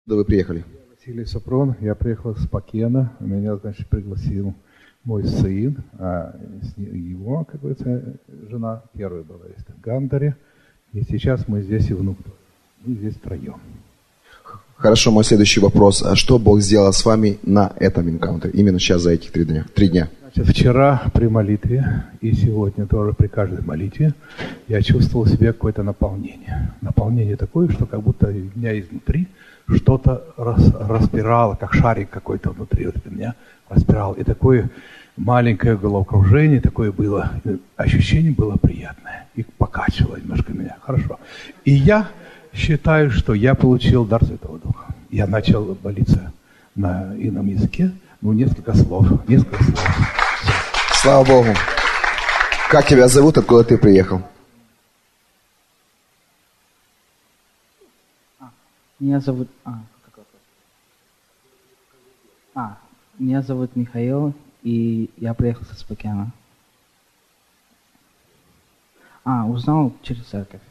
Куда вы приехали? Василий Супрун, я приехал с Покена, меня, значит, пригласил мой сын, а его, как говорится, жена первая была в Гандаре, и сейчас мы здесь и внук, мы здесь втроем. Хорошо, мой следующий вопрос. А что Бог сделал с вами на этом энкаунтере, именно сейчас за этих 3 дня? Значит, вчера при молитве и сегодня тоже при каждой молитве я чувствовал в себе какое-то наполнение. Наполнение такое, что как будто меня изнутри что-то распирало, как шарик какой-то внутри вот меня распирало. И такое маленькое головокружение, такое было, ощущение было приятное. И покачивало немножко меня. Хорошо. И я считаю, что я получил дар Святого Духа. Я начал молиться на ином языке, несколько слов. Слава Богу. Как тебя зовут, откуда ты приехал? Меня зовут... Меня зовут Михаил, и я приехал со Спокена. Узнал через церковь.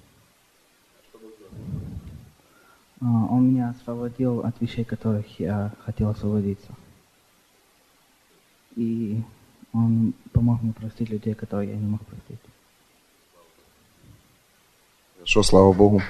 Он меня освободил от вещей, которых я хотел освободиться. И он помог мне простить людей, которые я не мог простить. Хорошо, слава Богу.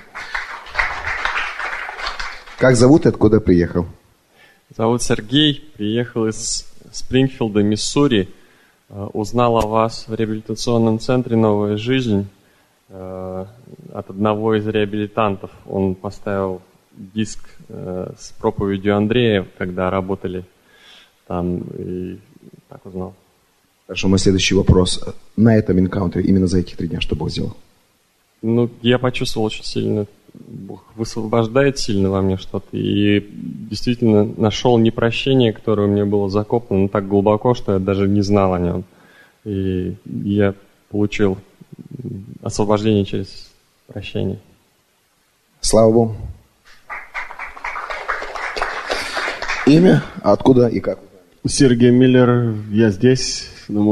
Как зовут и откуда приехал? Зовут Сергей, приехал из Спрингфилда, Миссури. Узнал о вас в реабилитационном центре «Новая жизнь» от одного из реабилитантов. Он поставил диск с проповедью Андрея, когда работали там, и так узнал. Хорошо, мой следующий вопрос. На этом энкаунтере, именно за этих 3 дня, что Бог сделал? Я почувствовал очень сильно, Бог высвобождает сильно во мне что-то, и действительно нашел непрощение, которое у меня было закопано так глубоко, что я даже не знал о нем. И я получил освобождение через прощение. Слава Богу. Имя, откуда и как? Сергей Миллер, я здесь,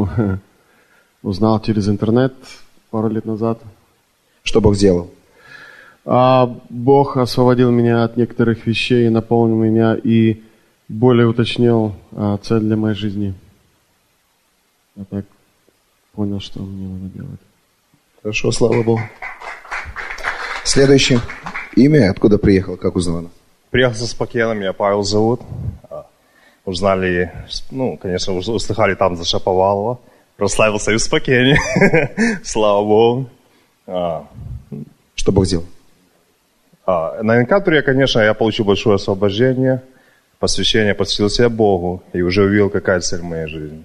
узнал через интернет пару лет назад. Что Бог сделал? Бог освободил меня от некоторых вещей, наполнил меня и более уточнил цель для моей жизни. Я так понял, что мне надо делать. Хорошо, слава Богу. Следующее. Имя, откуда приехал, как узнал? Приехал со Спокена, меня Павел зовут. Узнали, конечно, услыхали там за Шаповалова. Прославился и в Спокене. Слава Богу. Что Бог сделал? На энкаунтере, конечно, я получил большое освобождение, посвящение, посвятил себя Богу и уже увидел, какая цель в моей жизни.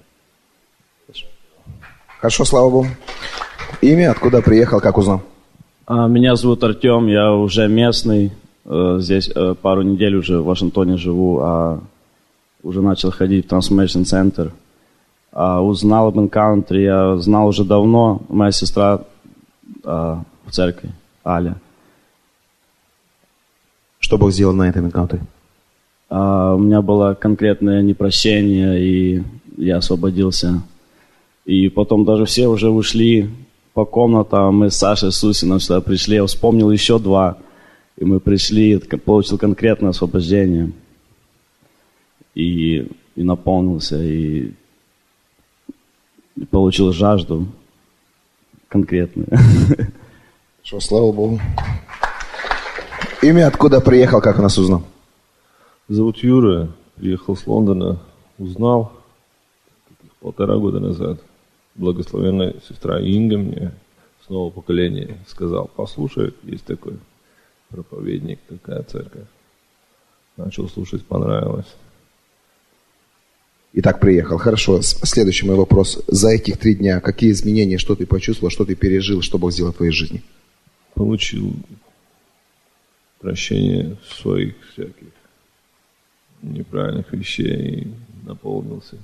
Хорошо, слава Богу. Имя, откуда приехал, как узнал? Меня зовут Артем, я уже местный. Здесь пару недель уже в Вашингтоне живу, уже начал ходить в Transformation Center. Узнал об энкаунтере, я знал уже давно. Моя сестра в церкви, Аля. Что Бог сделал на этом энкаунтере? У меня было конкретное непрощение, и я освободился. И потом даже все уже ушли по комнатам. Мы с Сашей Сусином сюда пришли. Я вспомнил еще 2. И мы пришли, получил конкретное освобождение. И наполнился, и получил жажду конкретную. Что, слава Богу. Имя, откуда приехал, как нас узнал? Зовут Юра, приехал с Лондона, узнал 1,5 года назад. Благословенная сестра Инга мне с нового поколения сказал: послушай, есть такой проповедник, такая церковь. Начал слушать, понравилось. И так приехал. Хорошо. Следующий мой вопрос. За этих 3 дня какие изменения, что ты почувствовал, что ты пережил, что Бог сделал в твоей жизни? Получил прощение своих всяких неправильных вещей и наполнился.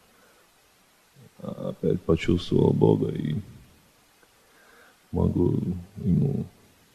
Опять почувствовал Бога и могу ему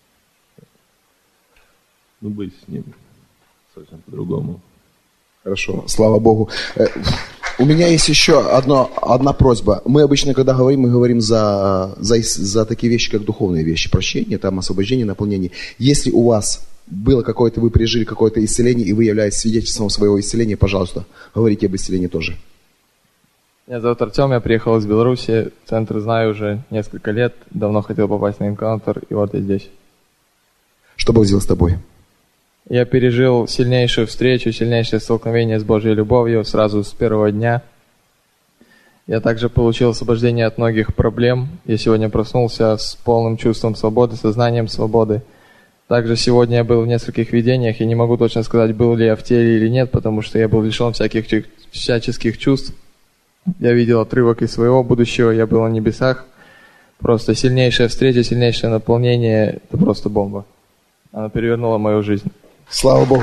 быть с ним совсем по-другому. Хорошо, слава Богу. У меня есть еще одна просьба. Мы обычно, когда говорим, мы говорим за такие вещи, как духовные вещи. Прощение, там, освобождение, наполнение. Если у вас было какое-то, вы пережили какое-то исцеление, и вы являетесь свидетельством своего исцеления, пожалуйста, говорите об исцелении тоже. Меня зовут Артем, я приехал из Беларуси, центр знаю уже несколько лет, давно хотел попасть на энкаунтер, и вот я здесь. Что Бог сделал с тобой? Я пережил сильнейшую встречу, сильнейшее столкновение с Божьей любовью сразу с первого дня. Я также получил освобождение от многих проблем. Я сегодня проснулся с полным чувством свободы, сознанием свободы. Также сегодня я был в нескольких видениях, и не могу точно сказать, был ли я в теле или нет, потому что я был лишен всяческих чувств. Я видел отрывок из своего будущего, я был на небесах. Просто сильнейшая встреча, сильнейшее наполнение, это просто бомба. Она перевернула мою жизнь. Слава Богу.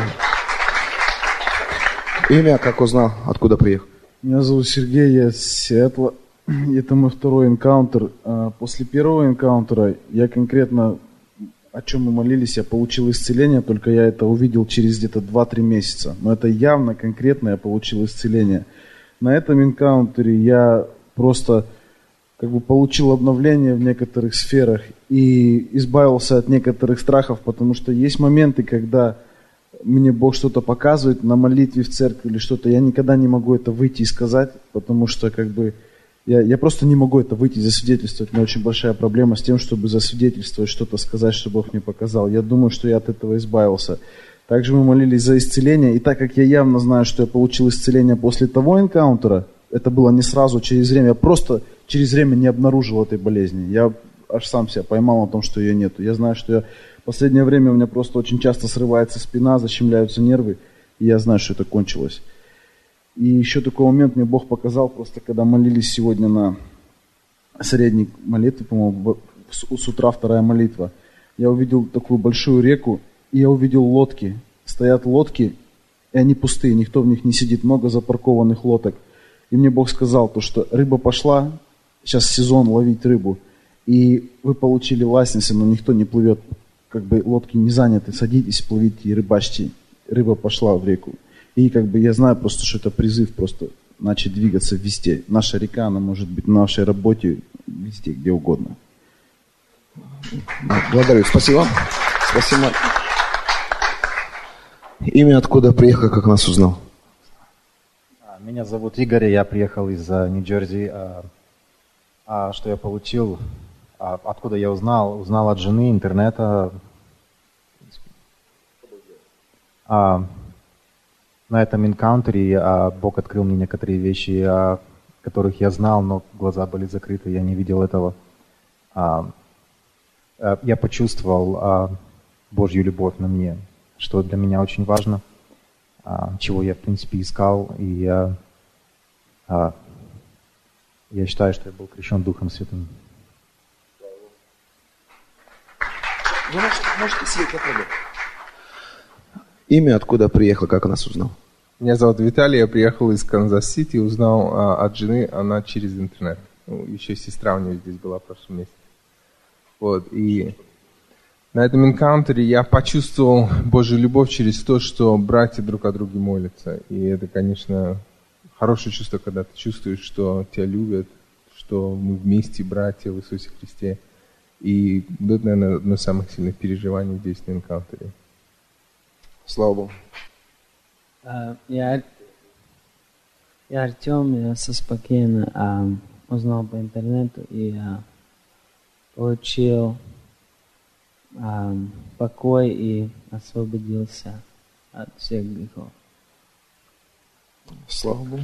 Имя, как узнал, откуда приехал? Меня зовут Сергей, я из Сиэтла. Это мой второй энкаунтер. После первого энкаунтера я конкретно, о чем мы молились, я получил исцеление, только я это увидел через где-то 2-3 месяца. Но это явно, конкретно я получил исцеление. На этом энкаунтере я просто получил обновление в некоторых сферах и избавился от некоторых страхов, потому что есть моменты, когда мне Бог что-то показывает на молитве в церкви или что-то, я никогда не могу это выйти и сказать, потому что я просто не могу это выйти и засвидетельствовать. У меня очень большая проблема с тем, чтобы засвидетельствовать, что-то сказать, что Бог мне показал. Я думаю, что я от этого избавился. Также мы молились за исцеление, и так как я явно знаю, что я получил исцеление после того энкаунтера, это было не сразу, через время, я просто через время не обнаружил этой болезни. Я аж сам себя поймал на том, что ее нету. Я знаю, что в последнее время у меня просто очень часто срывается спина, защемляются нервы, и я знаю, что это кончилось. И еще такой момент мне Бог показал, просто когда молились сегодня на средней молитве, по-моему, с утра вторая молитва, я увидел такую большую реку, и я увидел лодки. Стоят лодки, и они пустые, никто в них не сидит, много запаркованных лодок. И мне Бог сказал, что рыба пошла, сейчас сезон ловить рыбу, и вы получили лайсенсы, но никто не плывет, лодки не заняты, садитесь, плывите и рыбачьте. Рыба пошла в реку. И я знаю просто, что это призыв просто начать двигаться везде. Наша река, она может быть на нашей работе, везде, где угодно. Благодарю, спасибо. Спасибо. Имя, откуда приехал, как нас узнал? Меня зовут Игорь, я приехал из Нью-Джерси. Что я получил, откуда я узнал от жены, интернета. На этом энкаунтере Бог открыл мне некоторые вещи, которых я знал, но глаза были закрыты, я не видел этого. Я почувствовал Божью любовь на мне, что для меня очень важно, чего я, в принципе, искал. И я считаю, что я был крещен Духом Святым. Вы можете сидеть на полу. Имя, откуда приехал, как нас узнал? Меня зовут Виталий, я приехал из Канзас-Сити, узнал от жены, она через интернет. Еще сестра у нее здесь была в прошлом месяце. И на этом энкаунтере я почувствовал Божью любовь через то, что братья друг о друге молятся. И это, конечно, хорошее чувство, когда ты чувствуешь, что тебя любят, что мы вместе братья в Иисусе Христе. И это, наверное, одно из самых сильных переживаний здесь на энкаунтере. Слава Богу. Я Артем, я со Спокойно узнал по интернету и получил покой и освободился от всех грехов. Слава Богу.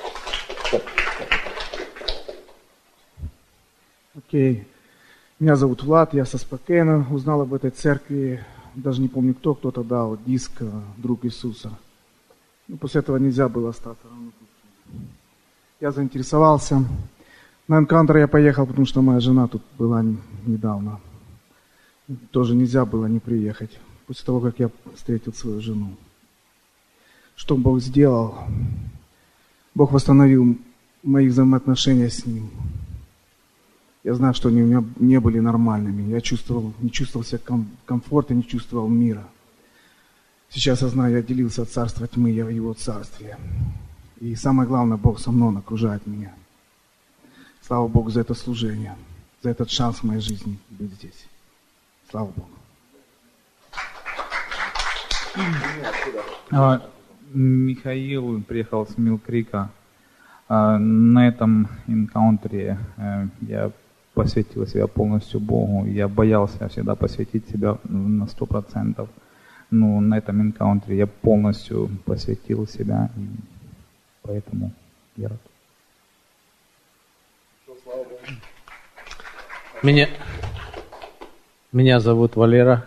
Окей. Меня зовут Влад, я со Спокойно. Узнал об этой церкви, даже не помню кто-то дал диск «Друг Иисуса». После этого нельзя было остаться равнодушным. Я заинтересовался. На энкаунтер я поехал, потому что моя жена тут была недавно. Тоже нельзя было не приехать, после того, как я встретил свою жену. Что Бог сделал? Бог восстановил мои взаимоотношения с Ним. Я знаю, что они у меня не были нормальными. Я не чувствовал себя комфорта, не чувствовал мира. Сейчас я знаю, я отделился от царства тьмы, я в Его царстве. И самое главное, Бог со мной окружает меня. Слава Богу за это служение, за этот шанс в моей жизни быть здесь. Слава Богу. Михаил приехал с Милл-Крика. На этом энкаунтере я посвятил себя полностью Богу. Я боялся всегда посвятить себя на 100%. Но на этом энкаунтере я полностью посвятил себя, и поэтому я рад. Меня зовут Валера.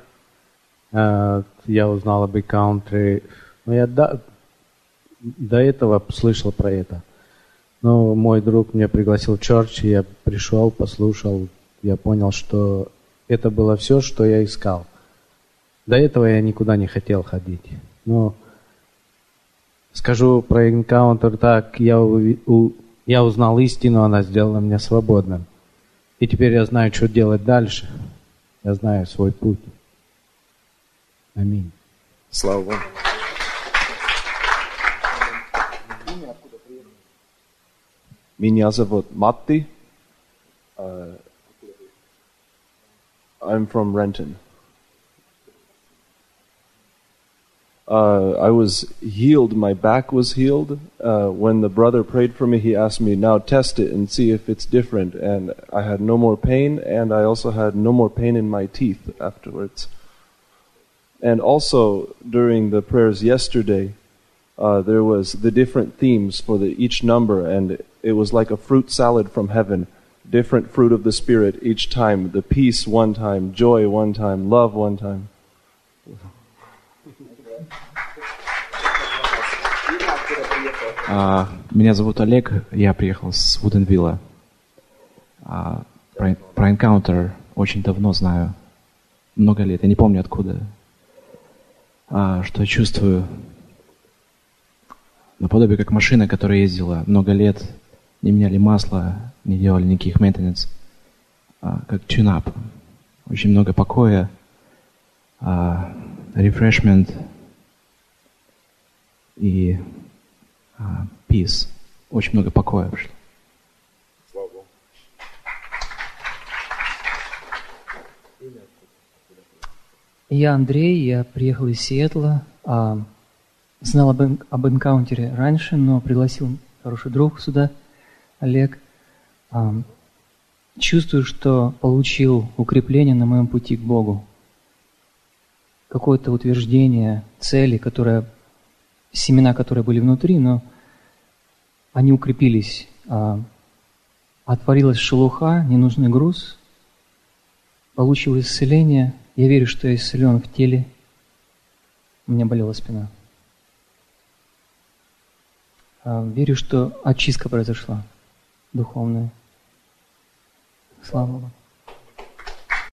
Я узнал об энкаунтере. Но я до этого слышал про это. Но мой друг меня пригласил в чёрч, и я пришел, послушал. Я понял, что это было все, что я искал. До этого я никуда не хотел ходить. Но скажу про энкаунтер так, я узнал истину, она сделала меня свободным. И теперь я знаю, что делать дальше. Я знаю свой путь. Аминь. Слава Богу. Меня зовут Матти. I'm from Renton. I was healed, my back was healed. When the brother prayed for me, he asked me, now test it and see if it's different. And I had no more pain, and I also had no more pain in my teeth afterwards. And also, during the prayers yesterday, there was the different themes for each number, and it was like a fruit salad from heaven. Different fruit of the Spirit each time. The peace one time, joy one time, love one time. Меня зовут Олег, я приехал с Вуденвилла. Про Encounter очень давно знаю, много лет, я не помню откуда. Что я чувствую, наподобие как машина, которая ездила много лет, не меняли масло, не делали никаких maintenance, как tune-up. Очень много покоя, refreshment и peace. Очень много покоя пришло. Слава Богу. Я Андрей, я приехал из Сиэтла. Знал об энкаунтере раньше, но пригласил хороший друг сюда, Олег. Чувствую, что получил укрепление на моем пути к Богу. Какое-то утверждение, цели, семена, которые были внутри, но они укрепились. Отворилась шелуха, ненужный груз. Получил исцеление. Я верю, что я исцелен в теле. У меня болела спина. Верю, что очистка произошла духовная. Слава Богу.